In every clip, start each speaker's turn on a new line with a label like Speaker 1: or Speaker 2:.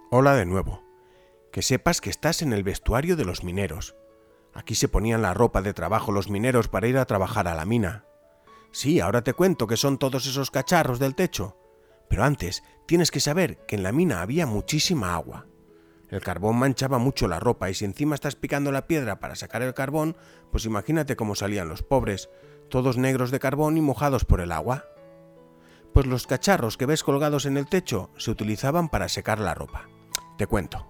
Speaker 1: Hola de nuevo. Que sepas que estás en el vestuario de los mineros. Aquí se ponían la ropa de trabajo los mineros para ir a trabajar a la mina. Sí, ahora te cuento qué son todos esos cacharros del techo. Pero antes tienes que saber que en la mina había muchísima agua. El carbón manchaba mucho la ropa y si encima estás picando la piedra para sacar el carbón, pues imagínate cómo salían los pobres, todos negros de carbón y mojados por el agua. Pues los cacharros que ves colgados en el techo se utilizaban para secar la ropa. Te cuento.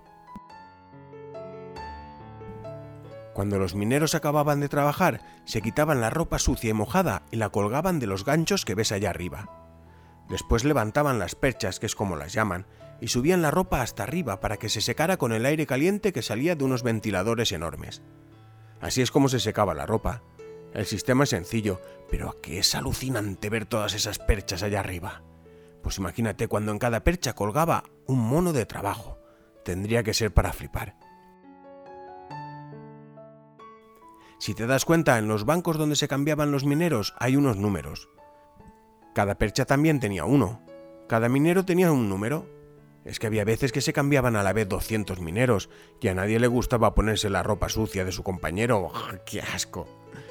Speaker 1: Cuando los mineros acababan de trabajar, se quitaban la ropa sucia y mojada y la colgaban de los ganchos que ves allá arriba. Después levantaban las perchas, que es como las llaman, y subían la ropa hasta arriba para que se secara con el aire caliente que salía de unos ventiladores enormes. Así es como se secaba la ropa. El sistema es sencillo, pero ¿a qué es alucinante ver todas esas perchas allá arriba? Pues imagínate cuando en cada percha colgaba un mono de trabajo. Tendría que ser para flipar. Si te das cuenta, en los bancos donde se cambiaban los mineros hay unos números. Cada percha también tenía uno. Cada minero tenía un número. Es que había veces que se cambiaban a la vez 200 mineros y a nadie le gustaba ponerse la ropa sucia de su compañero. ¡Oh, ¡qué asco!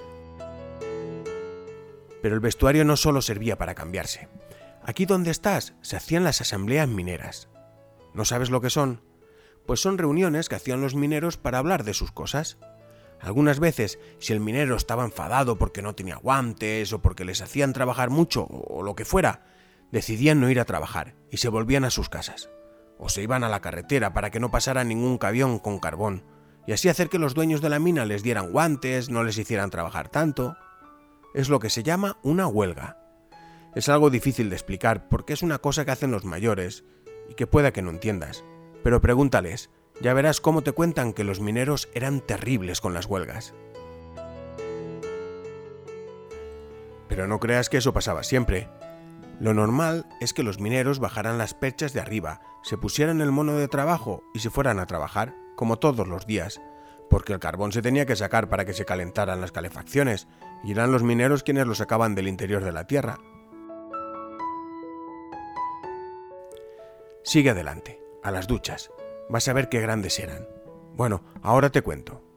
Speaker 1: Pero el vestuario no solo servía para cambiarse. Aquí donde estás se hacían las asambleas mineras. ¿No sabes lo que son? Pues son reuniones que hacían los mineros para hablar de sus cosas. Algunas veces, si el minero estaba enfadado porque no tenía guantes o porque les hacían trabajar mucho o lo que fuera, decidían no ir a trabajar y se volvían a sus casas. O se iban a la carretera para que no pasara ningún camión con carbón y así hacer que los dueños de la mina les dieran guantes, no les hicieran trabajar tanto. Es lo que se llama una huelga. Es algo difícil de explicar porque es una cosa que hacen los mayores y que pueda que no entiendas, pero pregúntales. Ya verás cómo te cuentan que los mineros eran terribles con las huelgas. Pero no creas que eso pasaba siempre. Lo normal es que los mineros bajaran las perchas de arriba, se pusieran el mono de trabajo y se fueran a trabajar, como todos los días, porque el carbón se tenía que sacar para que se calentaran las calefacciones, y eran los mineros quienes lo sacaban del interior de la tierra. Sigue adelante, a las duchas. Vas a ver qué grandes eran. Bueno, ahora te cuento.